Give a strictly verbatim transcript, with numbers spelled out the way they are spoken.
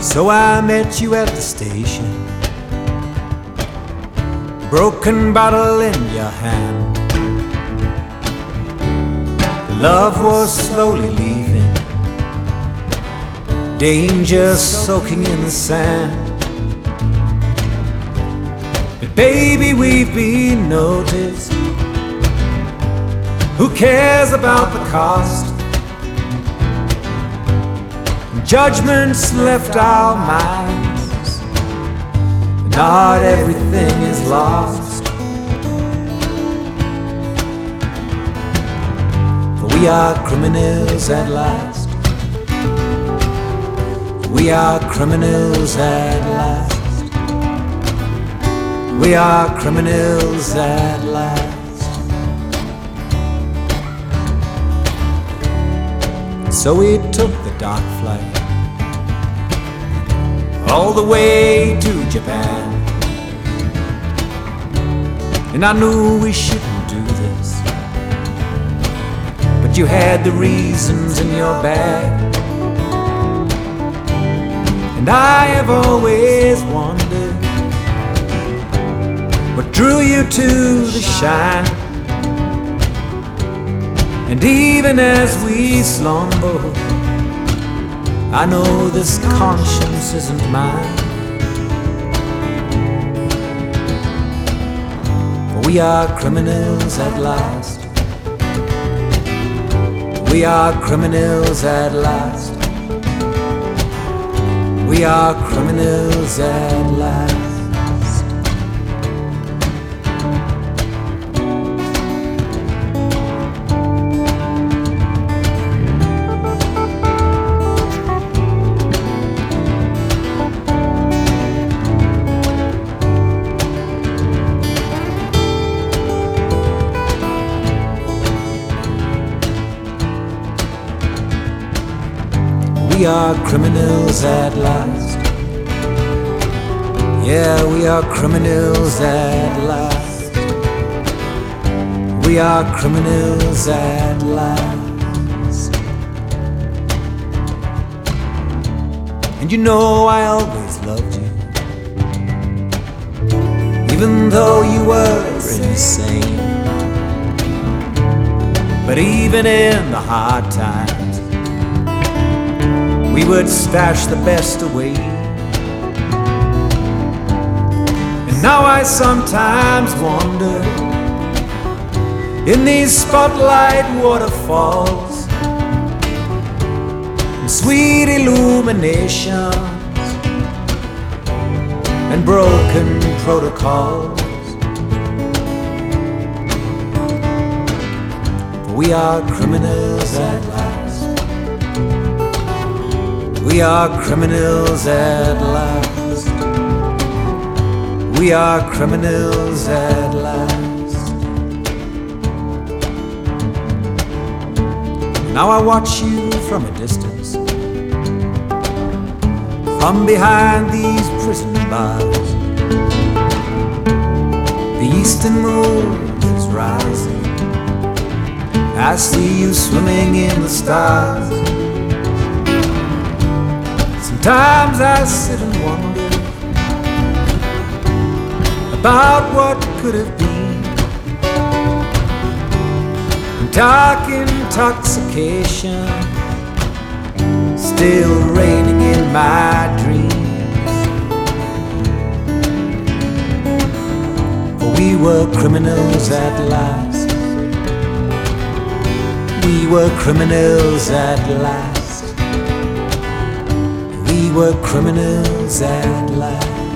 So I met you at the station, broken bottle in your hand. Love was slowly leaving, danger soaking in the sand. But baby, we've been noticed. Who cares about the cost? Judgments left our minds, not everything is lost. For we are criminals at last. We are criminals at last. We are criminals at last. So we took the dark flight all the way to Japan. And I knew we shouldn't do this, but you had the reasons in your bag. And I have always wondered what drew you to the shine. And even as we slumber, I know this conscience isn't mine. For we are criminals at last. We are criminals at last. We are criminals at last. We are criminals at last. Yeah, we are criminals at last. We are criminals at last. And you know I always loved you, even though you were insane. But even in the hard times, we would stash the best away. And now I sometimes wonder, in these spotlight waterfalls and sweet illuminations and broken protocols, for we are criminals at last. We are criminals at last. We are criminals at last. Now I watch you from a distance, from behind these prison bars. The eastern moon is rising. I see you swimming in the stars. Sometimes I sit and wonder about what could have been. Dark intoxication still reigning in my dreams. For we were criminals at last. We were criminals at last. We were criminals at last.